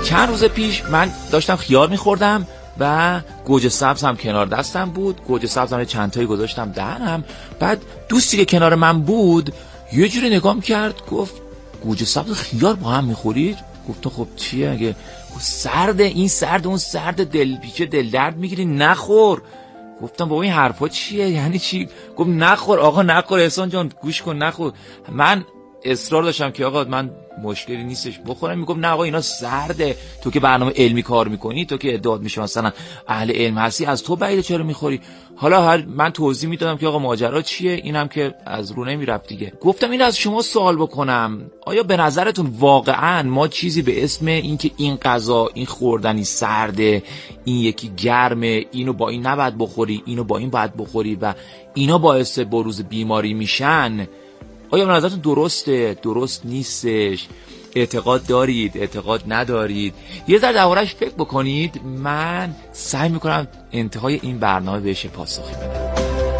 چند روز پیش من داشتم خیار میخوردم و گوجه سبز هم کنار دستم بود. گوجه سبز هم چند تایی گذاشتم دهنم. بعد دوستی که کنار من بود یه جوری نگام کرد، گفت گوجه سبز خیار با هم میخورید؟ گفتم خب چیه اگه سرده، این سرد اون سرد، دلپیچه دل درد میگیری نخور. گفتم بابا این حرفا چیه، یعنی چی؟ گفت نخور آقا نخور، احسان جان گوش کن نخور. من اصرار داشتم که آقا من مشکلی نیستش بخورم. میگم نه آقا اینا سرده، تو که برنامه علمی کار میکنی، تو که ادعا میشه مثلا اهل علم هستی، از تو بعیده چرا میخوری؟ حالا من توضیح میدادم که آقا ماجرا چیه، اینم که از رو نمیرفت دیگه. گفتم این از شما سوال بکنم، آیا به نظرتون واقعا ما چیزی به اسم این که این غذا این خوردنی سرده، این یکی گرمه، اینو با این نباید بخوری، اینو با این باید بخوری و اینا باعث بروز بیماری میشن، آیا به نظرتون درسته، درست نیستش؟ اعتقاد دارید، اعتقاد ندارید؟ یه ذره درباره‌اش فکر بکنید. من سعی میکنم انتهای این برنامه بهش پاسخی بدم.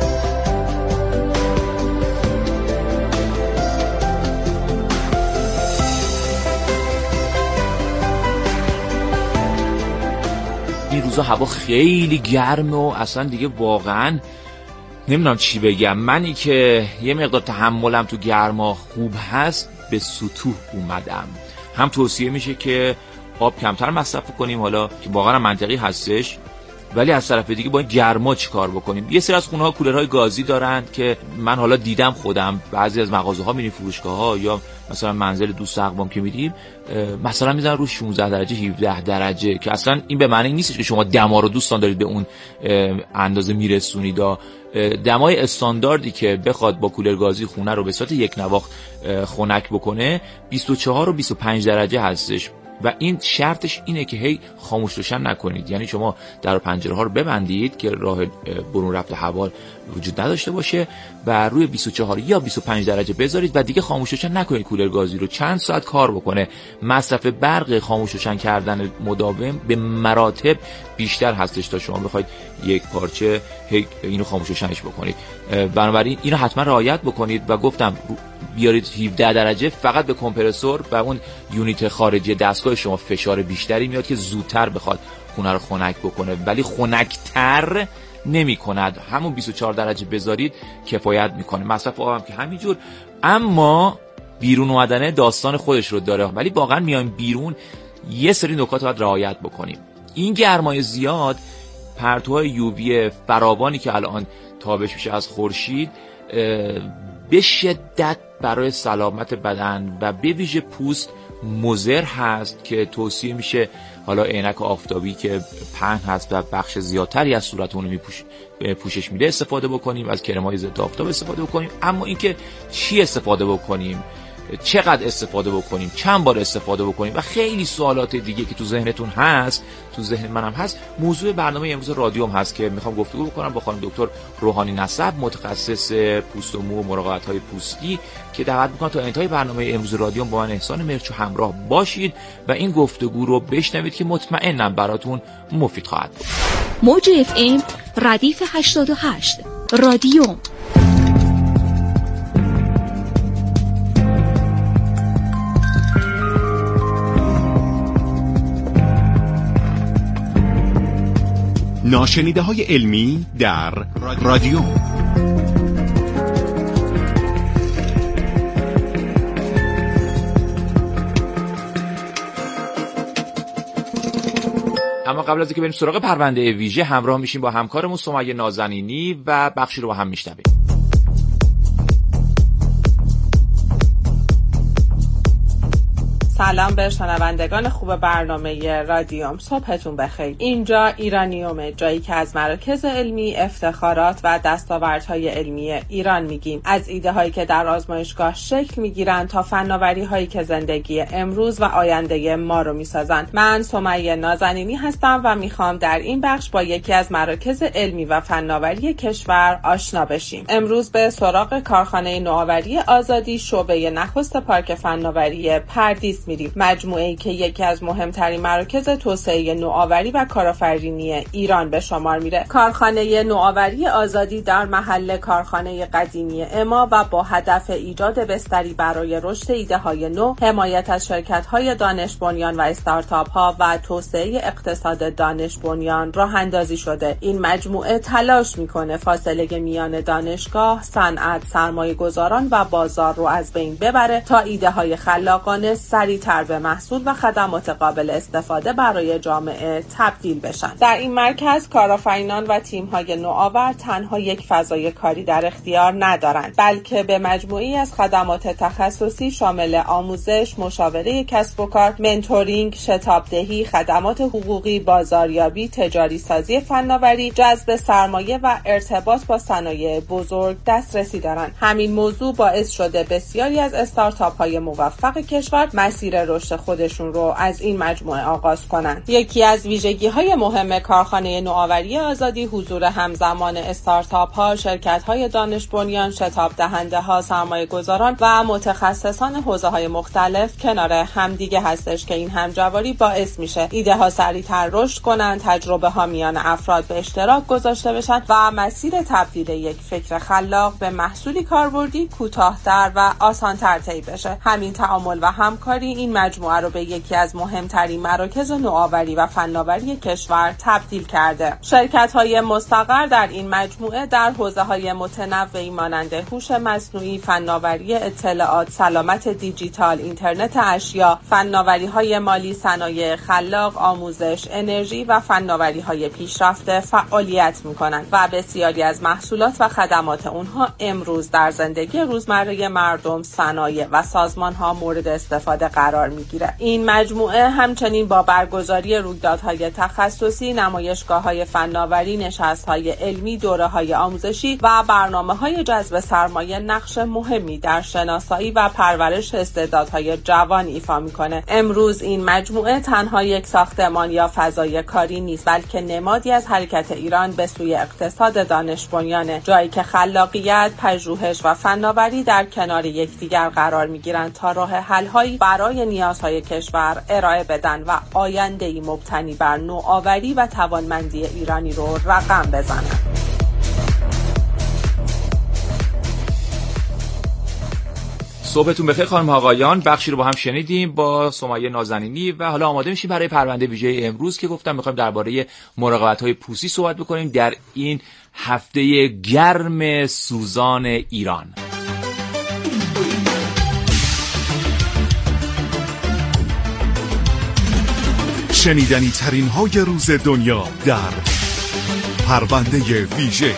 این روزا هوا خیلی گرمه و اصلا دیگه واقعا نمیدونم چی بگم. منی که یه مقدار تحملم تو گرما خوب هست به سطوح اومدم. هم توصیه میشه که آب کمتر مصرف کنیم، حالا که واقعا منطقی هستش، ولی از طرف دیگه با این گرما چی کار بکنیم؟ یه سری از خونه‌ها کولرهای گازی دارن که من حالا دیدم خودم بعضی از مغازه‌ها میریم، فروشگاه‌ها یا مثلا منزل دوست اقوام که میریم مثلا میذارن رو 16 درجه 17 درجه، که اصلا این به معنی نیستش که شما دما رو دوستان دارید به اون اندازه میرسونید. دمای استانداردی که بخواد با کولر گازی خونه رو به صورت یک نواخت خنک بکنه 24 و 25 درجه هستش و این شرطش اینه که هی خاموش روشن نکنید. یعنی شما در و پنجره ها رو ببندید که راه برون رفت هوا وجود نداشته باشه و روی 24 یا 25 درجه بذارید و دیگه خاموش روشن نکنید. کولر گازی رو چند ساعت کار بکنه. مصرف برق خاموش روشن کردن مداوم به مراتب بیشتر هستش تا شما بخواید یک پارچه اینو خاموش روشنش بکنید. بنابراین اینو حتما رعایت بکنید و گفتم بیارید 17 درجه فقط به کمپرسور و اون یونیت خارجی دستگاه شما فشار بیشتری میاد که زودتر بخواد خونه رو خنک بکنه، ولی خنک‌تر نمی کند. همون 24 درجه بذارید کفایت میکنه. مصرف آب هم که همینجور. اما بیرون اومدن داستان خودش رو داره، ولی واقعا میایم بیرون یه سری نکات باید رعایت بکنیم. این گرمای زیاد، پرتوهای یووی فراوانی که الان تابش میشه از خورشید به شدت برای سلامت بدن و به ویژه پوست مضر هست که توصیه میشه حالا عینک آفتابی که پهن هست و بخش زیادتری از صورتمون رو پوشش میده استفاده بکنیم، از کرم‌های ضد آفتاب استفاده بکنیم. اما اینکه چی استفاده بکنیم، چقدر استفاده بکنیم، چند بار استفاده بکنیم و خیلی سوالات دیگه که تو ذهنتون هست، تو ذهن منم هست، موضوع برنامه امروز رادیوم هست که میخوام گفتگو بکنم با خانم دکتر روحانی نسب، متخصص پوست و مو و مراقبت‌های پوستی، که دعوت میکنم تا انتهای برنامه امروز رادیوم با من احسان مرچو همراه باشید و این گفتگو رو بشنوید که مطمئنم براتون مفید خواهد بود. موج اف ام ردیف 88 رادیوم. ناشنیده های علمی در رادیو. اما قبل از اینکه بریم سراغ پرونده ویژه، همراه میشیم با همکارمون سمیه نازنینی و بخشی رو با هم میشنویم. سلام به شنوندگان خوب برنامه رادیوم، صبحتون بخیر. اینجا ایرانیومه، جایی که از مراکز علمی، افتخارات و دستاوردهای علمی ایران میگیم، از ایده هایی که در آزمایشگاه شکل میگیرن تا فناوری هایی که زندگی امروز و آینده ما رو میسازن. من سمیه نازنینی هستم و میخوام در این بخش با یکی از مراکز علمی و فناوری کشور آشنا بشیم. امروز به سراغ کارخانه نوآوری آزادی شعبه نخست پارک فناوری پردیس میریم. مجموعه‌ای که یکی از مهمترین مراکز توسعه نوآوری و کارآفرینی ایران به شمار میره. کارخانه نوآوری آزادی در محل کارخانه قدیمی اما و با هدف ایجاد بستری برای رشد ایده‌های نو، حمایت از شرکت‌های دانش بنیان و استارتاپ‌ها و توسعه اقتصاد دانش بنیان راه اندازی شده. این مجموعه تلاش میکنه فاصله میان دانشگاه، صنعت، سرمایه‌گذاران و بازار رو از بین ببره تا ایده‌های خلاقانه سریع‌تر به محصول و خدمات قابل استفاده برای جامعه تبدیل بشن. در این مرکز کارآفرینان و تیم‌های نوآور تنها یک فضای کاری در اختیار ندارند، بلکه به مجموعه‌ای از خدمات تخصصی شامل آموزش، مشاوره کسب و کار، منتورینگ، شتابدهی، خدمات حقوقی، بازاریابی، تجاری سازی فناوری، جذب سرمایه و ارتباط با صنایع بزرگ دسترسی دارند. همین موضوع باعث شده بسیاری از استارتاپ‌های موفق کشور مسیر رشد خودشون رو از این مجموعه آغاز کنند. یکی از ویژگی‌های مهم کارخانه نوآوری آزادی حضور همزمان استارتاپ‌ها، شرکت‌های دانش بنیان، شتاب دهنده‌ها، سرمایه‌گذاران و متخصصان حوزه‌های مختلف کنار همدیگه هستش که این همجواری باعث میشه ایده‌ها سریع‌تر رشد کنن، تجربه‌ها میان افراد به اشتراک گذاشته بشن و مسیر تبدیل یک فکر خلاق به محصولی کاربردی کوتاه‌تر و آسان‌تر طی بشه. همین تعامل و همکاری این مجموعه رو به یکی از مهمترین مراکز نوآوری و فناوری کشور تبدیل کرده. شرکت‌های مستقر در این مجموعه در حوزه‌های متنوعی مانند هوش مصنوعی، فناوری اطلاعات، سلامت دیجیتال، اینترنت اشیا، فناوری‌های مالی، صنایع خلاق، آموزش، انرژی و فناوری‌های پیشرفته فعالیت می‌کنند و بسیاری از محصولات و خدمات اونها امروز در زندگی روزمره مردم، صنایع و سازمان‌ها مورد استفاده قرار می‌گیره. این مجموعه همچنین با برگزاری رویدادهای تخصصی، نمایشگاه‌های فناوری، نشست‌های علمی، دوره‌های آموزشی و برنامه‌های جذب سرمایه نقش مهمی در شناسایی و پرورش استعدادهای جوان ایفا می‌کنه. امروز این مجموعه تنها یک ساختمان یا فضای کاری نیست، بلکه نمادی از حرکت ایران به سوی اقتصاد دانش بنیانه، جایی که خلاقیت، پژوهش و فناوری در کنار یکدیگر قرار می‌گیرند تا راه حل‌هایی برای نیازهای کشور ارائه بدن و آینده‌ای مبتنی بر نوآوری و توانمندی ایرانی رو رقم بزنند. صبحتون بخیر خانم آقایان. بخشی رو با هم شنیدیم با سمیه نازنینی و حالا آماده میشیم برای پرونده ویژه امروز که گفتم میخوایم درباره مراقبت‌های پوستی صحبت بکنیم در این هفته گرم سوزان ایران. شنیدنی ترین های روز دنیا در پرونده ویژه.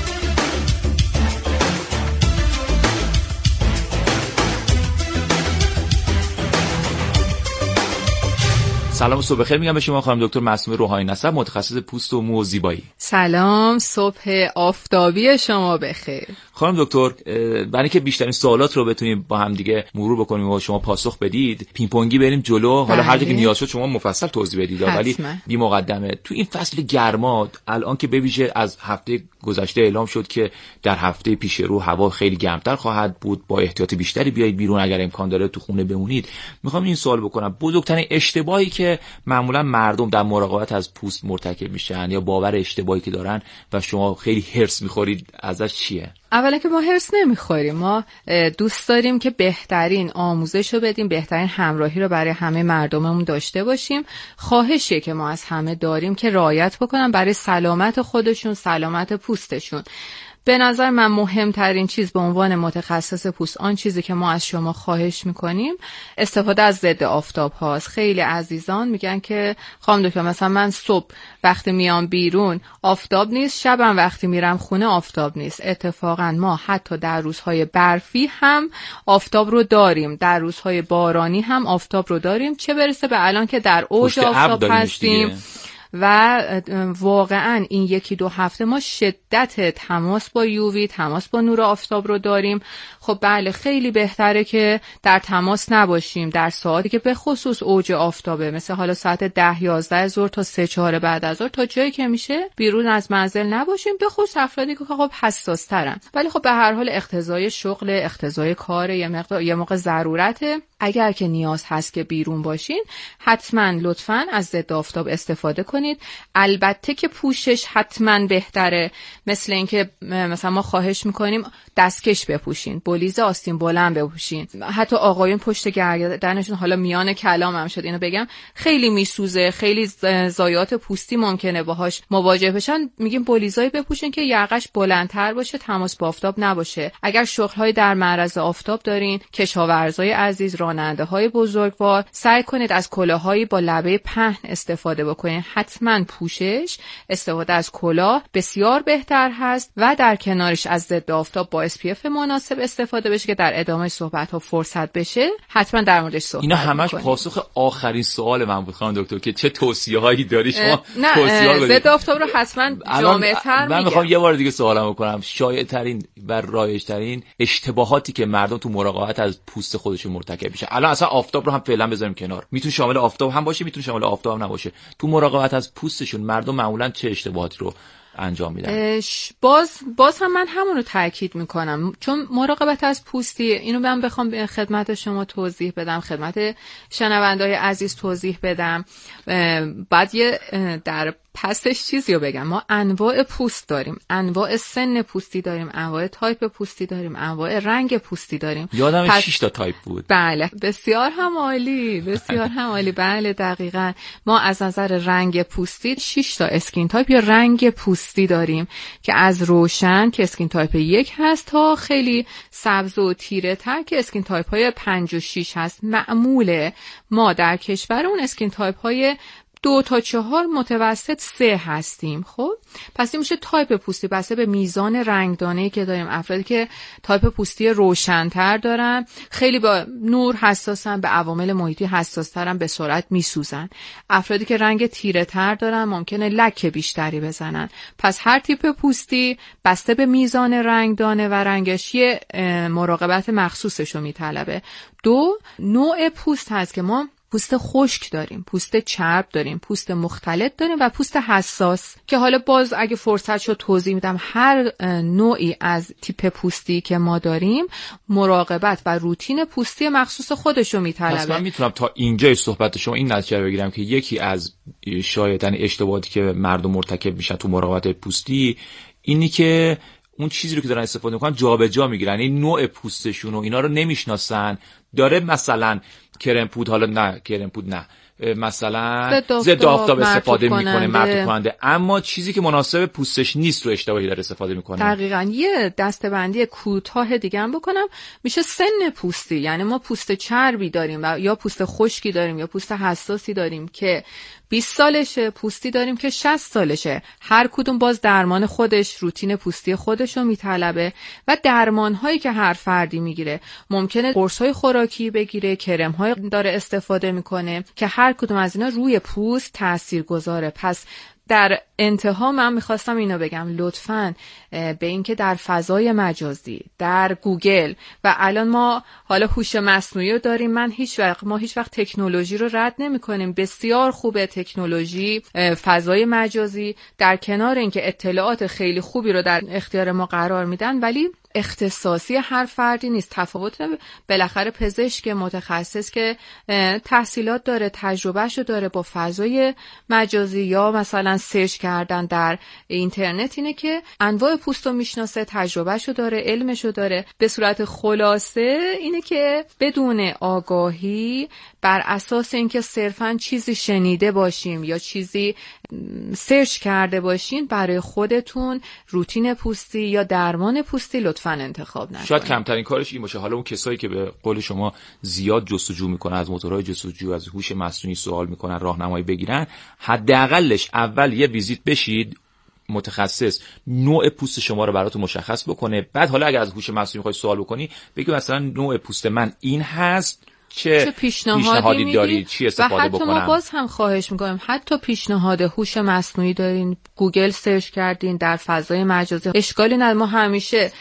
سلام صبح بخیر میگم به شما خانم دکتر معصومه روحانی نسب، متخصص پوست و مو زیبایی. سلام، صبح آفتابی شما بخیر. خانم دکتر، برای اینکه بیشترین سوالات رو بتونیم با هم دیگه مرور بکنیم و شما پاسخ بدید، پینگ پونگی بریم جلو. حالا هر جا که نیاز شد شما مفصل توضیح بدید، ولی بی مقدمه تو این فصل گرما الان که به ویژه از هفته گذشته اعلام شد که در هفته پیش رو هوا خیلی گرمتر خواهد بود، با احتیاط بیشتری بیایید بیرون، اگر امکان داره تو خونه بمونید. میخوام این سوال بکنم، بزرگترین اشتباهی که معمولا مردم در مراقبت از پوست مرتکب میشن یا باور اشتباهی که دارن و شما خیلی هرس میخورید ازش چیه؟ اولا که ما هرس نمیخوریم، ما دوست داریم که بهترین آموزش رو بدیم، بهترین همراهی رو برای همه مردممون داشته باشیم. خواهشیه که ما از همه داریم که رعایت بکنن برای سلامت خودشون، سلامت پوستشون. به نظر من مهمترین چیز به عنوان متخصص پوست، آن چیزی که ما از شما خواهش میکنیم استفاده از ضد آفتاب هاست. خیلی عزیزان میگن که خانم دکتر مثلا من صبح وقتی میام بیرون آفتاب نیست، شبم وقتی میرم خونه آفتاب نیست. اتفاقا ما حتی در روزهای برفی هم آفتاب رو داریم، در روزهای بارانی هم آفتاب رو داریم، چه برسه به الان که در اوج آفتاب هستیم. و واقعا این یکی دو هفته ما شدت تماس با یووی، تماس با نور آفتاب رو داریم. خب بله، خیلی بهتره که در تماس نباشیم در ساعتی که به خصوص اوج آفتابه، مثل حالا ساعت 10-11 ظهر تا 3-4 بعد از ظهر، تا جایی که میشه بیرون از منزل نباشیم، به خصوص افرادی که خب حساس ترن. ولی خب به هر حال اقتضای شغل، اقتضای کار، یه موقع ضرورته. اگر که نیاز هست که بیرون باشین حتما لطفاً از ضد آفتاب استفاده کنید. البته که پوشش حتما بهتره، مثل اینکه مثلا ما خواهش میکنیم دستکش بپوشین، بلیز آستین بلند بپوشین. حتی آقایون پشت گردنشون، حالا میان کلامم شد اینو بگم، خیلی میسوزه، خیلی ضایعات پوستی ممکنه باهاش مواجه بشن، میگیم بلیزای بپوشین که یقش بلندتر باشه، تماس با آفتاب نباشه. اگر شغل‌های در معرض آفتاب دارین، کشاورزای عزیز، راننده‌های بزرگوار، سعی کنید از کلاهایی با لبه پهن استفاده بکنید. حتما پوشش، استفاده از کلاه بسیار بهتر هست و در کنارش از ضد آفتاب با SPF مناسب استفاده بشه که در ادامه صحبت‌ها فرصت بشه حتما در موردش صحبت اینا همش کنید. پاسخ آخرین سوال من بود خانم دکتر که چه توصیه‌هایی داری شما؟ نه ضد آفتاب رو حتما جامع‌تر من میخوام یه بار دیگه سوالم بکنم. شایع‌ترین و رایج‌ترین اشتباهاتی که مردم تو مراقبت از پوست خودشون مرتکب میشه، الان اصلا آفتاب رو هم فعلا بذاریم کنار، میتونه شامل آفتاب هم باشه، میتونه شامل آفتاب هم نباشه، تو مراقبت از پوستشون مردم معمولا چه اشتباهاتی رو انجام میدن؟ باز هم من همون رو تاکید میکنم، چون مراقبت از پوستی، اینو من بخوام خدمت شما توضیح بدم، خدمت شنونده‌های عزیز توضیح بدم، بعد یه در پسش چیزی رو بگم. ما انواع پوست داریم، انواع سن پوستی داریم، انواع تایپ پوستی داریم، انواع رنگ پوستی داریم. یادم 6 تا تایپ بود. بله بسیار هم عالی، بسیار هم عالی. بله دقیقاً ما از نظر رنگ پوستی 6 تا اسکین تایپ یا رنگ پوستی داریم که از روشن که اسکین تایپ 1 هست تا خیلی سبز و تیره تر که اسکین تایپ های 5 و 6 هست. معموله ما در کشور اون اسکین تایپ های 2 تا 4 متوسط 3 هستیم. خب پس این میشه تایپ پوستی بسته به میزان رنگدانه‌ای که داریم. افرادی که تایپ پوستی روشن‌تر دارن خیلی با نور حساسن، به عوامل محیطی حساس‌ترن، به سرعت میسوزن. افرادی که رنگ تیره‌تر دارن ممکنه لک بیشتری بزنن. پس هر تیپ پوستی بسته به میزان رنگدانه و رنگش یه مراقبت مخصوصش رو میطلبه. 2 نوع پوست هست که ما پوست خشک داریم، پوست چرب داریم، پوست مختلط داریم و پوست حساس که حالا باز اگه فرصت شد توضیح میدم. هر نوعی از تیپ پوستی که ما داریم مراقبت و روتین پوستی مخصوص خودشو میطلبه. پس من میتونم تا اینجای صحبت شما این نتیجه بگیرم که یکی از شایع‌ترین اشتباهاتی که مردم مرتکب میشن تو مراقبت پوستی اینی که اون چیزی رو که دارن استفاده میکنن جابجا میگیرن، این نوع پوستشون و اینا رو نمیشناسن. داره مثلا کرم پود، حالا نه کرم پود نه، مثلا ضد آفتاب استفاده میکنه، مرطوب کننده، اما چیزی که مناسب پوستش نیست رو اشتباهی داره استفاده میکنه. دقیقاً. یه دسته‌بندی کوتاه دیگه هم بکنم، میشه سن پوستی. یعنی ما پوست چربی داریم و یا پوست خشکی داریم یا پوست حساسی داریم که 20 سالشه، پوستی داریم که 60 سالشه. هر کدوم باز درمان خودش، روتین پوستی خودش رو میطلبه و درمان‌هایی که هر فردی میگیره. ممکنه قرص‌های خوراکی بگیره، کرم‌های داره استفاده میکنه که هر کدوم از اینا روی پوست تاثیرگذاره. پس در انتها من میخواستم اینو بگم، لطفاً به این که در فضای مجازی، در گوگل و الان ما حالا هوش مصنوعی رو داریم، ما هیچ وقت تکنولوژی رو رد نمی‌کنیم. بسیار خوبه تکنولوژی، فضای مجازی، در کنار اینکه اطلاعات خیلی خوبی رو در اختیار ما قرار میدن، ولی اختصاصی هر فردی نیست. تفاوت بالاخره پزشک متخصص که تحصیلات داره، تجربهشو داره با فضای مجازی یا مثلا سرچ کردن در اینترنت اینه که انواع پوستو میشناسه، تجربهشو داره، علمشو داره. به صورت خلاصه اینه که بدون آگاهی، بر اساس اینکه صرفاً چیزی شنیده باشیم یا چیزی سرچ کرده باشین، برای خودتون روتین پوستی یا درمان پوستی لطفاً انتخاب نکنید. شاید کمترین کارش این باشه. حالا اون کسایی که به قول شما زیاد جستجو میکنن، از موتورهای جستجو، از هوش مصنوعی سوال میکنن، راهنمایی بگیرن، حداقلش اول یه ویزیت بشید متخصص نوع پوست شما رو براتون مشخص بکنه. بعد حالا اگر از هوش مصنوعی میخوای سوال بکنی، بگی مثلا نوع پوست من این هست، چه پیشنهادی دارید، چی استفاده بکنم. و حتی ما باز هم خواهش میکنم، حتی پیشنهاد هوش مصنوعی دارین، گوگل سرچ کردین، در فضای مجازی، اشکالی نداره. ما همیشه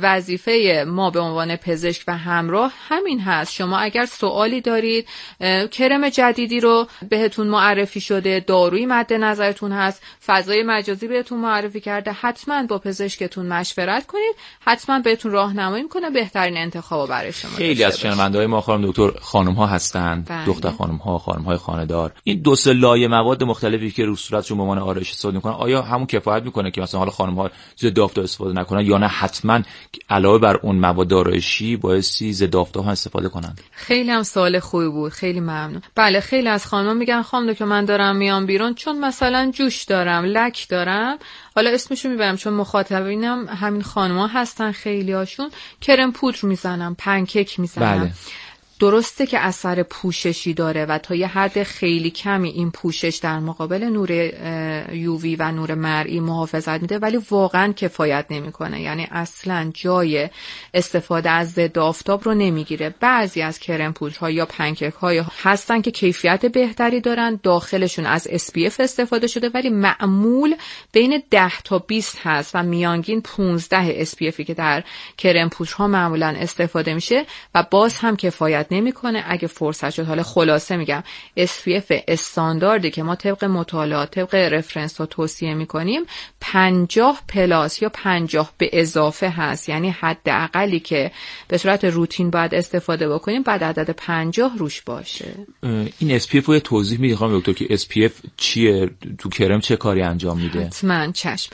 وظیفه ما به عنوان پزشک و همراه همین هست. شما اگر سوالی دارید، کرم جدیدی رو بهتون معرفی شده، دارویی مد نظرتون هست، فضای مجازی بهتون معرفی کرده، حتما با پزشکتون مشورت کنید، حتما بهتون راهنمایی میکنه بهترین انتخابو برای شما. خیلی از شنونده‌های ما خانم دکتر خانم‌ها هستن، دختر خانم‌ها، خانم‌های خانه‌دار، این 2-3 لایه مواد مختلفی که رو صورتشون به عنوان آرایش استفاده می‌کنن، آیا همون کفایت می‌کنه که مثلا حالا خانم‌ها ضد آفتاب استفاده نکنن یا نه حتما علاوه بر اون مواد آرایشی بایستی ضد آفتاب هم استفاده کنن؟ خیلی هم سوال خوبی بود، خیلی ممنون. بله خیلی از خانم‌ها میگن خانم دکتر من دارم میام بیرون چون مثلا جوش دارم، لک دارم، حالا اسمشو میبرم چون مخاطبینم همین خانم‌ها هستن، خیلی‌هاشون کرم پودر میزنن، پنکیک میزنن. بله. درسته که اثر پوششی داره و تا یه حد خیلی کمی این پوشش در مقابل نور یووی و نور مرئی محافظت میده، ولی واقعا کفایت نمیکنه، یعنی اصلا جای استفاده از ضد آفتاب رو نمیگیره. بعضی از کرم پودرها یا پنکیک های هستن که کیفیت بهتری دارن، داخلشون از SPF استفاده شده، ولی معمول بین 10 تا 20 هست و میانگین 15 SPFی که در کرم پودرها معمولا استفاده میشه و باز هم کفایت نمیکنه. اگه فرصت شد، حالا خلاصه میگم، SPF استانداردی که ما طبق مطالعات، طبق رفرنس ها توصیه میکنیم 50 پلاس یا 50 به اضافه هست، یعنی حداقلی که به صورت روتین باید استفاده بکنیم بعد عدد 50 روش باشه. این SPF رو توضیح میدید خانم دکتر که SPF چیه، تو کرم چه کاری انجام میده؟ حتما چشم.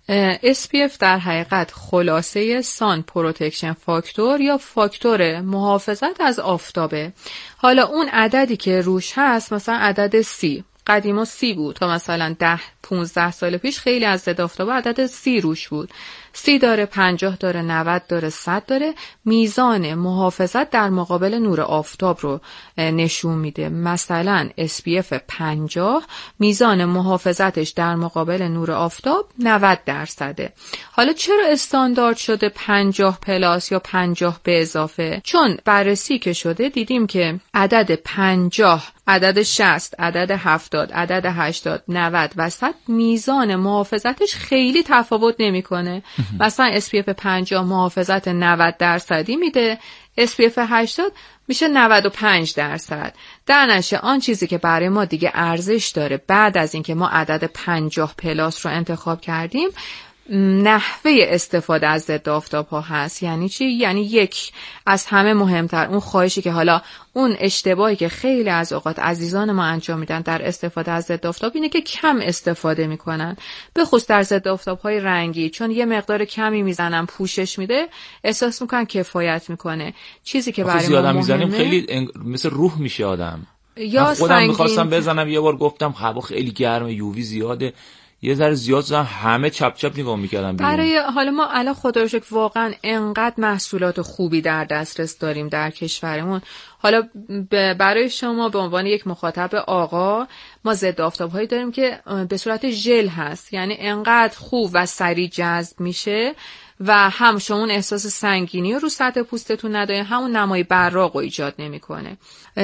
SPF در حقیقت خلاصه سان پروتکشن فاکتور یا فاکتور محافظت از آفتابه. حالا اون عددی که روش هست مثلا عدد 30 قدیما 30 بود تا مثلا 10-15 سال پیش خیلی از ضد آفتاب عدد 30 روش بود. 30 داره، 50 داره، 90 داره، 100 داره. میزان محافظت در مقابل نور آفتاب رو نشون میده. مثلا SPF 50 میزان محافظتش در مقابل نور آفتاب 90%. حالا چرا استاندارد شده 50 پلاس یا 50 به اضافه؟ چون بررسی که شده دیدیم که عدد 50، عدد 60، عدد 70، عدد 80، 90 و 100 میزان محافظتش خیلی تفاوت نمیکنه. مثلا SPF 50 محافظت 90% میده، SPF 80 میشه 95%. در نتیجه آن چیزی که برای ما دیگه ارزش داره بعد از اینکه ما عدد 50 پلاس رو انتخاب کردیم، نحوه استفاده از ضد آفتاب ها هست. یعنی چی؟ یعنی یک از همه مهمتر اون خواهشی که حالا اون اشتباهی که خیلی از اوقات عزیزان ما انجام میدن در استفاده از ضد آفتاب اینه که کم استفاده میکنن، به خصوص در ضد آفتاب های رنگی، چون یه مقدار کمی میزنن پوشش میده احساس میکنن کفایت میکنه. چیزی که برای ما مهمه خیلی مثل روح میشه آدم. یا من خودم میخواستم بزنم، یه بار گفتم هوا خیلی گرمه، یووی زیاده، یه ذره زیاد زدن، همه چپ چپ نگاه میکردن بیرون. برای حالا ما الان خدا رو شکر واقعا انقدر محصولات خوبی در دسترس داریم در کشورمون. حالا برای شما به عنوان یک مخاطب آقا، ما ضد آفتاب‌هایی داریم که به صورت ژل هست، یعنی انقدر خوب و سریع جذب میشه و هم شما اون احساس سنگینی رو سطح پوستتون نداره، همون نمای براق رو ایجاد نمیکنه.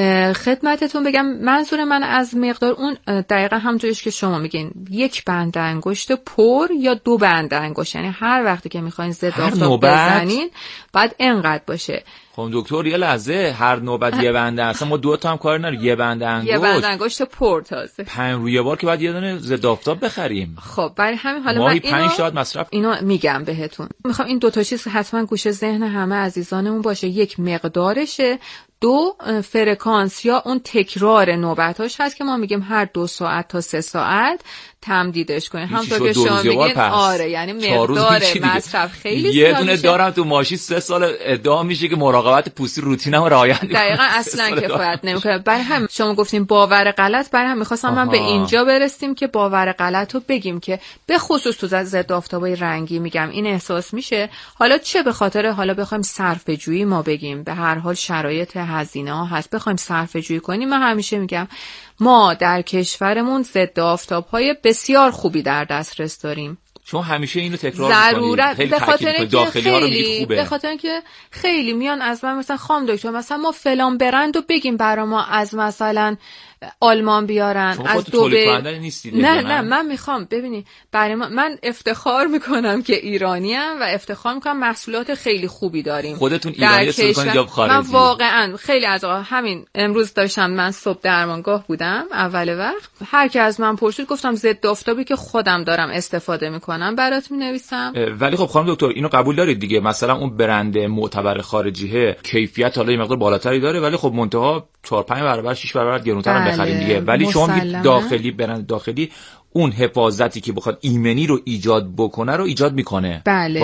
خدمتتون بگم منظور من از مقدار اون دقیقا همونطوریش که شما میگین، یک بند انگشت پر یا 2 بند انگشت، یعنی هر وقتی که میخواین ضد آفتاب بزنین بعد انقدر باشه. خب دکتر یه لحظه، هر نوبت یه بند، اصلا ما 2 تا هم کار نداریم، یه بند انگشت پر تازه 5 روی بار که بعد یه دونه ضد آفتاب بخریم. خب برای همین حالا من 5 شاد مصرف اینو میگم بهتون. میخوام این 2 تا چیز حتما گوشه ذهن همه عزیزانمون باشه. یک مقدارشه، 2 فرکانس یا اون تکرار نوبتاش هست که ما میگیم هر 2 ساعت تا 3 ساعت تمدیدش کنیم. همونطور که شما میگین آره، یعنی مقدار مصرف خیلی زیاده. یه دونه دارم تو ماشین 3 سال ادعا میشه که مراقبت پوستی روتینم رعایت میکنم. دقیقاً اصلا کفایت نمیکنه. برای هم شما گفتین باور غلط، برای هم میخواستم من به اینجا برسیم که باور غلط رو بگیم که به خصوص تو ضد آفتابای رنگی میگم این احساس میشه. حالا چه به خاطر حالا بخوایم صرفه جویی ما بگیم، به هر حال شرایط هزینه ها هست، بخوایم صرفه جویی کنیم، من همیشه میگم ما در کشورمون ضد آفتاب‌های بسیار خوبی در دسترس داریم. شما همیشه اینو تکرار ضرورت می‌کنید، به خاطر خیلی به خاطر اینکه خیلی میان از من مثلا خانم دکتر مثلا ما فلان برند رو بگیم برای ما از مثلا آلمان بیارن، از دبی. نه من میخوام ببینی برای من افتخار میکنم که ایرانیم و افتخار میکنم محصولات خیلی خوبی داریم. خودتون ایرانی سرو کنید یا خارجی؟ من واقعا خیلی از همین امروز داشتم، من صبح درمانگاه بودم اول وقت، هر کی از من پرسید گفتم ضد آفتابی که خودم دارم استفاده میکنم برات مینویسم. ولی خب خانم دکتر اینو قبول دارید دیگه، مثلا اون برند معتبر خارجیه کیفیت حالا یه مقدار بالاتری داره ولی خب منتها 4-5 برابر 6 برابر گرونتر هم بخریم دیگه. ولی شما داخلی برند داخلی اون حفاظتی که بخواد ایمنی رو ایجاد بکنه رو ایجاد میکنه. بله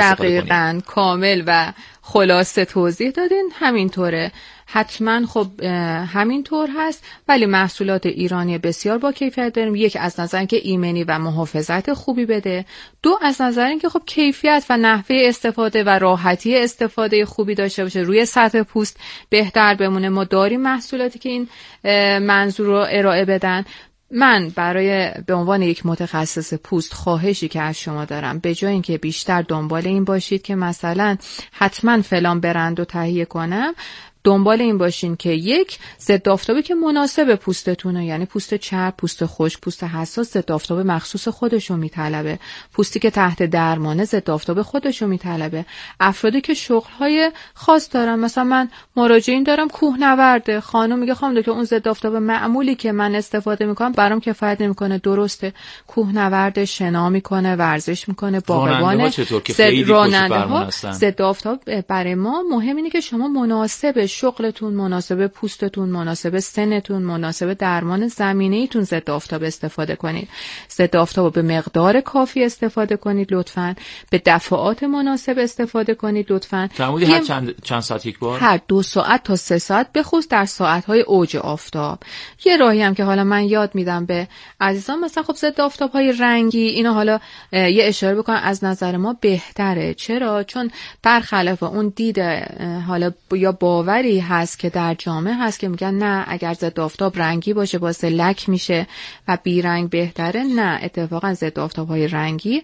دقیقاً کامل و خلاصه توضیح دادین، همینطوره. حتما خب همینطور هست، ولی محصولات ایرانی بسیار با کیفیت داریم. یک از نظر اینکه ایمنی و محافظت خوبی بده، دو از نظر اینکه خب کیفیت و نحوه استفاده و راحتی استفاده خوبی داشته باشه، روی سطح پوست بهتر بمونه. ما داریم محصولاتی که این منظور رو ارائه بدن. من به عنوان یک متخصص پوست خواهشی که از شما دارم، به جای اینکه بیشتر دنبال این باشید که مثلا حتما فلان برند رو تهیه کنم، دنبال این باشین که یک ضد آفتابی که مناسب پوستتونه، یعنی پوست چرب، پوست خشک، پوست حساس ضد آفتاب مخصوص خودشو میطلبه. پوستی که تحت درمانه ضد آفتاب خودشو میطلبه. افرادی که شغل‌های خاص دارن، مثلا من مراجعین دارم کوهنورده، خانم میگه خانم دکتر اون ضد آفتاب معمولی که من استفاده میکنم برام کفایت نمیکنه. درسته، کوهنورد شنا میکنه، ورزش میکنه، باغبانه، راننده‌ها ضد آفتاب برای ما مهم اینه که شما مناسب شغلتون، مناسب پوستتون، مناسب سنتون، مناسب درمان زمینه‌ایتون ضد آفتاب استفاده کنید. ضد آفتاب به مقدار کافی استفاده کنید لطفاً. به دفعات مناسب استفاده کنید لطفاً. تعمودی هر چند ساعت یک بار؟ هر 2 ساعت تا 3 ساعت، به خصوص در ساعت‌های اوج آفتاب. یه راهی هم که حالا من یاد میدم به عزیزان، مثلا خب ضد آفتاب‌های رنگی اینا حالا یه اشاره بکنم، از نظر ما بهتره. چرا؟ چون برخلاف اون دید حالا یا باوری هست که در جامعه هست که میگن نه اگر ضد آفتاب رنگی باشه باعث لک میشه و بی رنگ بهتره. نه، اتفاقا ضد آفتاب‌های رنگی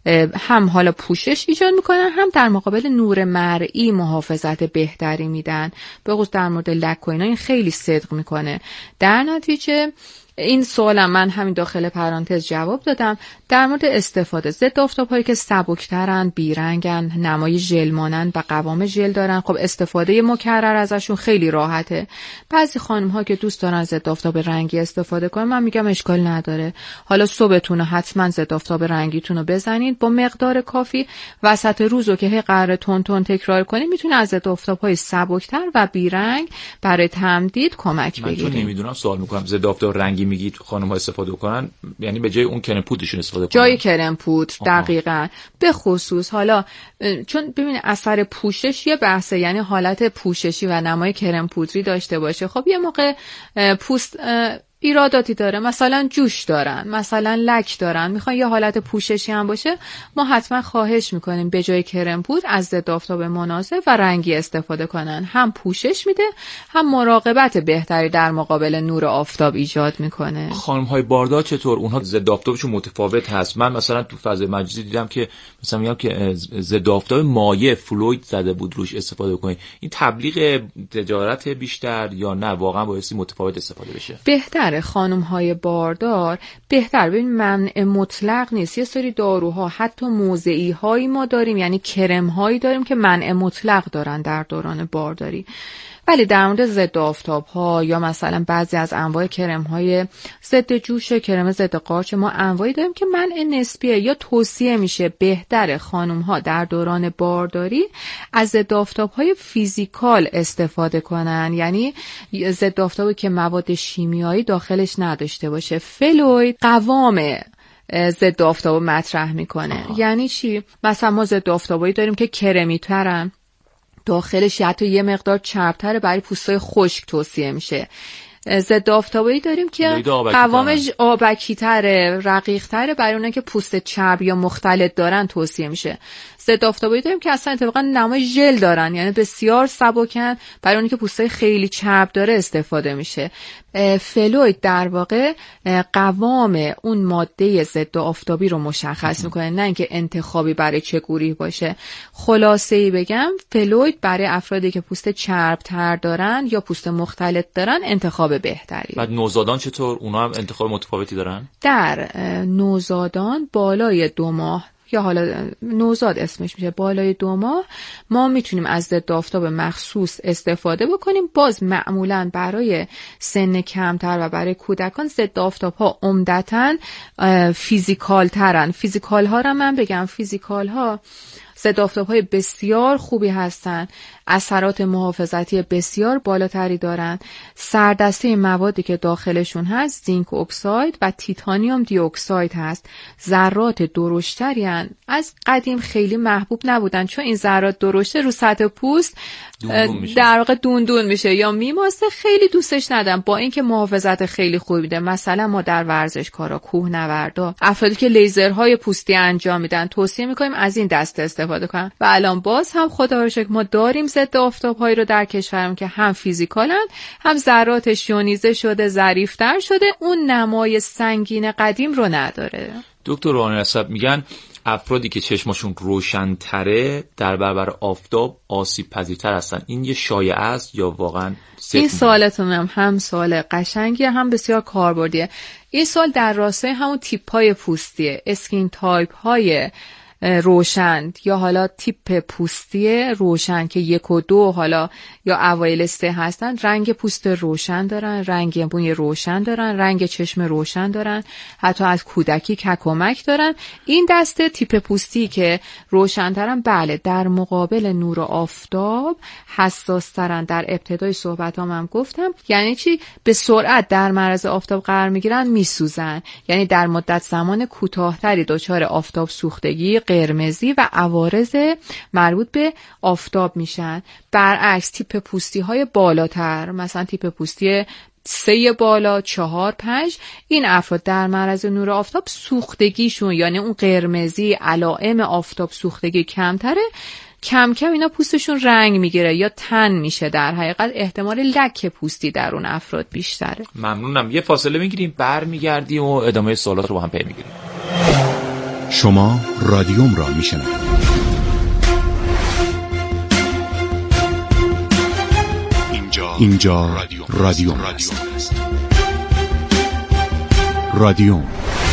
هم حالا پوشش ایجاد میکنن، هم در مقابل نور مرئی محافظت بهتری میدن. به خصوص در مورد لک و اینا این خیلی صدق میکنه. در نتیجه این سوالم من همین داخل پرانتز جواب دادم. در مورد استفاده ضد آفتاب‌هایی که سبک‌ترن، بیرنگن، نمای ژل مانند و قوام ژل دارن، خب استفاده مکرر ازشون خیلی راحته. بعضی خانم‌ها که دوست دارن ضد آفتاب رنگی استفاده کنن، من میگم اشکال نداره. حالا صبحتون حتما ضد آفتاب رنگیتون رو بزنید با مقدار کافی. وسط روزو که قراره تون تون تکرار کنید، میتونه از ضد آفتاب‌های سبک‌تر و بیرنگ برای تمدید کمک بگیرید. من نمیدونم، سوال می‌کنم، ضد آفتاب رنگی میگید خانم‌ها استفاده کنن، یعنی به جای اون کرم پودرشون استفاده کنن؟ جای کرم پودر دقیقاً. به خصوص حالا چون ببینید اثر پوشش یه بحثه، یعنی حالت پوششی و نمای کرم پودری داشته باشه. خب یه موقع پوست ایراداتی داره، مثلا جوش دارن، مثلا لک دارن، میخوان یه حالت پوششی هم باشه، ما حتما خواهش میکنیم به جای کرم پودر از ضد آفتاب مناسب و رنگی استفاده کنن. هم پوشش میده، هم مراقبت بهتری در مقابل نور آفتاب ایجاد میکنه. خانم های باردار چطور؟ اونها ضد آفتابشون متفاوت هست. من مثلا تو فضای مجازی دیدم که مثلا میگم که ضد آفتاب مایع فلوید زده بود روش استفاده کنید. این تبلیغ تجارت بیشتر یا نه واقعا بایستی متفاوت استفاده بشه؟ بهتر خانم‌های باردار بهتر. ببین منع مطلق نیست. یه سری داروها حتی موضعی‌هایی ما داریم، یعنی کرم‌هایی داریم که منع مطلق دارن در دوران بارداری. ولی در مورد ضد آفتاب‌ها یا مثلا بعضی از انواع کرم‌های ضد جوش، کرم ضد قارچ، ما انواعی داریم که منع نسبیه یا توصیه میشه بهتر خانم‌ها در دوران بارداری از ضد آفتاب‌های فیزیکال استفاده کنن، یعنی ضد آفتابی که مواد شیمیایی داخلش نداشته باشه. فلوید قوام ضد آفتاب مطرح میکنه. یعنی چی؟ مثلا ما ضد آفتابایی داریم که کرمی ترن، داخلش حتی یه مقدار چرب‌تره، برای پوستای خشک توصیه میشه. ضد آفتابی داریم که قوامش آبکی تره، رقیق تره، برای اونایی که پوست چرب یا مختلط دارن توصیه میشه. ضد آفتابی داریم که اصلا اتفاقا نمای ژل دارن، یعنی بسیار سبکن، برای اونی که پوستای خیلی چرب داره استفاده میشه. فلوید در واقع قوام اون ماده ضد آفتابی رو مشخص میکنه، نه اینکه انتخابی برای چه گروهی باشه. خلاصه‌ای بگم فلوید برای افرادی که پوست چرب تر دارن یا پوست مختلط دارن انتخاب بهتری. بعد نوزادان چطور؟ اونا هم انتخاب متفاوتی دارن؟ در نوزادان بالای 2 ماه یا حالا نوزاد اسمش میشه، بالای 2 ماه ما میتونیم از ضد آفتاب مخصوص استفاده بکنیم. باز معمولا برای سن کمتر و برای کودکان ضد آفتاب ها عمدتاً فیزیکال ترن. فیزیکال ها رو من بگم، فیزیکال ها ضد آفتاب های بسیار خوبی هستن، اثرات محافظتی بسیار بالاتری دارن. سردسته موادی که داخلشون هست زینک اکساید و تیتانیوم دی اکساید هست. ذرات درشتری هن. از قدیم خیلی محبوب نبودن چون این ذرات درشته رو سطح پوست در واقع دون میشه یا میماسه، خیلی دوستش ندارن، با اینکه محافظت خیلی خوبی میده. مثلا ما در ورزشکارا، کوهنوردا، افرادی که لیزرهای پوستی انجام میدن توصیه میکنیم از این دسته استفاده کنن. و الان باز هم خدا رو شکر ما داریم ضد آفتاب‌هایی رو در کشورم که هم فیزیکالن، هم ذراتش یونیزه شده، ظریف‌تر شده، اون نمای سنگین قدیم رو نداره. دکتر روحانی نسب میگن افرادی که چشمشون روشن‌تره در برابر آفتاب آسیب پذیرتر هستن. این یه شایعه است یا واقعا؟ این سوالتون هم سوال قشنگیه، هم بسیار کاربردیه. این سوال در راستای همون تیپ‌های پوستیه، اسکین تایپ‌های روشن یا حالا تیپ پوستی روشن که 1 و 2 حالا یا اوایل 3 هستن، رنگ پوست روشن دارن، رنگ موی روشن دارن، رنگ چشم روشن دارن، حتی از کودکی ککمک دارن. این دسته تیپ پوستی که روشن ترن بله در مقابل نور آفتاب حساس ترن. در ابتدای صحبتام هم گفتم یعنی چی؟ به سرعت در معرض آفتاب قرار میگیرن، میسوزن، یعنی در مدت زمان کوتاه‌تری دچار آفتاب سوختگی، قرمزی و عوارض مربوط به آفتاب میشن. برعکس تیپ پوستی های بالاتر، مثلا تیپ پوستی 3 بالا، 4، 5، این افراد در معرض نور آفتاب سوختگیشون یعنی اون قرمزی علائم آفتاب سوختگی کمتره، کم کم اینا پوستشون رنگ میگیره یا تن میشه. در حقیقت احتمال لکه پوستی در اون افراد بیشتره. ممنونم. یه فاصله میگیریم، برمیگردیم و ادامه سوالات رو با هم پی میگیریم. شما رادیوم را میشنوید. اینجا رادیوم است. رادیوم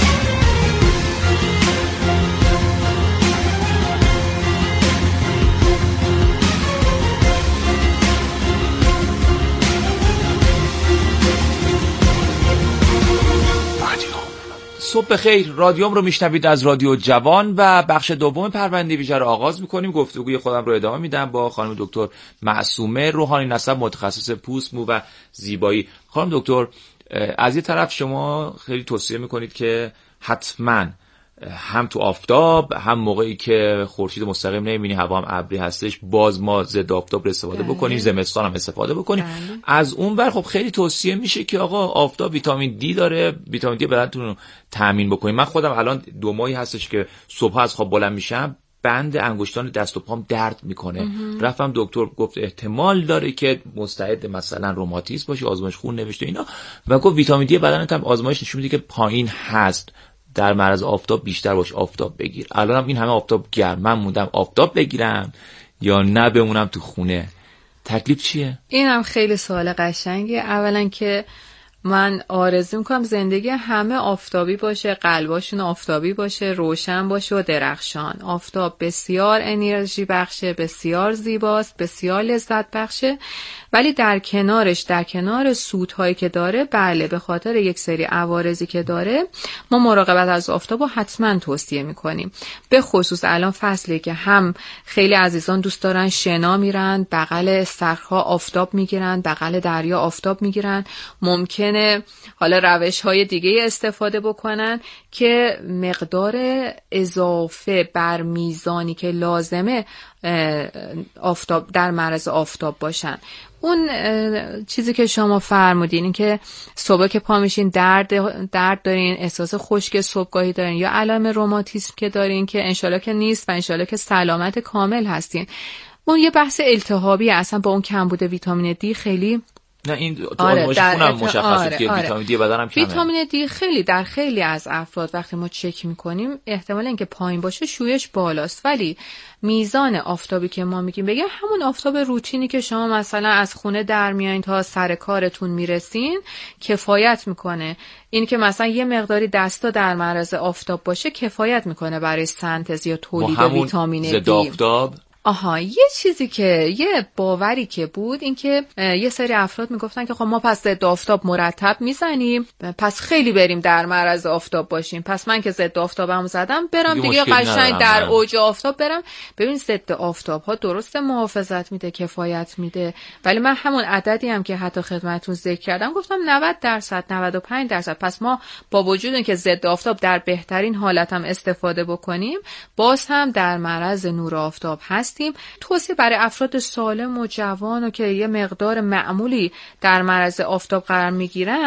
صبح بخیر. رادیوم رو میشنوید از رادیو جوان و بخش دوم پرونده ویژه رو آغاز میکنیم. گفتگوی خودم رو ادامه میدم با خانم دکتر معصومه روحانی نسب، متخصص پوست، مو و زیبایی. خانم دکتر، از یه طرف شما خیلی توصیه میکنید که حتما هم تو آفتاب، هم موقعی که خورشید مستقیم نمیبینی، هوا هم ابری هستش، باز ما ضد آفتاب استفاده بکنیم، زمستان هم استفاده بکنیم. از اون ور خب خیلی توصیه میشه که آقا آفتاب ویتامین دی داره، ویتامین دی بدنتون رو تامین بکنید. من خودم الان 2 ماهی هستش که صبح از خواب بلند میشم، بند انگشتان دست و پام درد میکنه. رفتم دکتر، گفت احتمال داره که مستعد مثلا روماتیسم باشی، آزمایش خون نوشته اینا و گفت ویتامین دی بدنت هم آزمایش نشون میده که پایین هست، در معرض آفتاب بیشتر باش، آفتاب بگیر. الانم این همه آفتاب گرم، من موندم آفتاب بگیرم یا نه بمونم تو خونه؟ تکلیف چیه؟ این هم خیلی سوال قشنگه. اولا که من آرزو میکنم زندگی همه آفتابی باشه، قلباشون آفتابی باشه، روشن باشه و درخشان. آفتاب بسیار انرژی بخشه، بسیار زیباست، بسیار لذت بخشه، ولی در کنارش، در کنار سودهایی که داره، بله به خاطر یک سری عوارضی که داره، ما مراقبت از آفتاب رو حتما توصیه میکنیم. به خصوص الان فصلی که هم خیلی عزیزان دوست دارن شنا میرن، بغل صخره‌ها آفتاب میگیرن، بغل دریا آفتاب میگیرن، ممکن ممکنه حالا روش‌های دیگه استفاده بکنن که مقدار اضافه بر میزانی که لازمه آفتاب در معرض آفتاب باشن. اون چیزی که شما فرمودین این که صبح که پا میشین درد دارین، احساس خشک صبحگاهی دارین یا علائم روماتیسم که دارین که انشالله که نیست و انشالله که سلامت کامل هستین، اون یه بحث التهابی اصلا با اون کمبود ویتامین دی خیلی نه این تو آزمایش‌خونم مشخصه که ویتامین دی بدنم کمه. ویتامین دی خیلی در خیلی از افراد وقتی ما چک میکنیم احتمال اینکه پایین باشه شویش بالاست، ولی میزان آفتابی که ما میگیم بگیم همون آفتاب روتینی که شما مثلا از خونه در میایین تا سر کارتون میرسین کفایت میکنه. این که مثلا یه مقداری دستا در معرض آفتاب باشه کفایت میکنه برای سنتز یا تولید ویتامین دی. ضد آفتاب یه چیزی که یه باوری که بود این که یه سری افراد میگفتن که خب ما پس ضد آفتاب مرتب میزنیم پس خیلی بریم در معرض آفتاب باشیم، پس من که ضد آفتابم زدم برم دیگه قشنگ در اوج آفتاب برم. ببین ضد آفتاب ها درست محافظت میده، کفایت میده، ولی من همون عددی هم که حتی خدمتتون ذکر کردم گفتم 90% 95%. پس ما با وجود اینکه ضد آفتاب در بهترین حالت هم استفاده بکنیم باز هم در معرض نور آفتاب هست. توصیه برای افراد سالم و جوان و که یه مقدار معمولی در معرض آفتاب قرار میگیرن